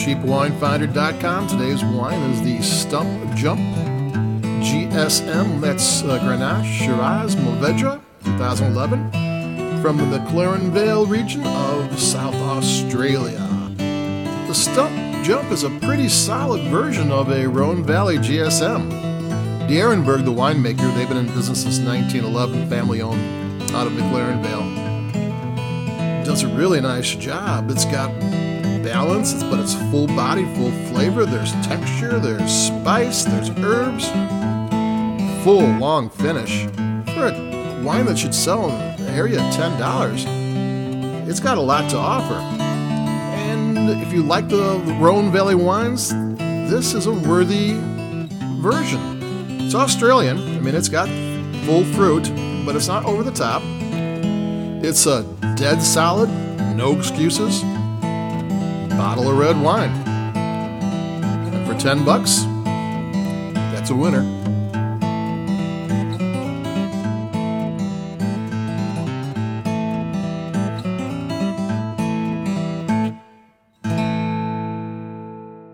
CheapWineFinder.com. Today's wine is the Stump Jump GSM. That's Grenache Shiraz Mourvedre 2011 from the McLaren Vale region of South Australia. The Stump Jump is a pretty solid version of a Rhone Valley GSM. D'Arenberg, the winemaker, they've been in business since 1911, family-owned, out of McLaren Vale. Does a really nice job. It's got balance, but it's full body, full flavor. There's texture, there's spice, there's herbs. Full, long finish. For a wine that should sell in the area at $10, it's got a lot to offer. And if you like the Rhone Valley wines, this is a worthy version. It's Australian. I mean, it's got full fruit, but it's not over the top. It's a dead solid, no excuses bottle of red wine. And for $10, that's a winner.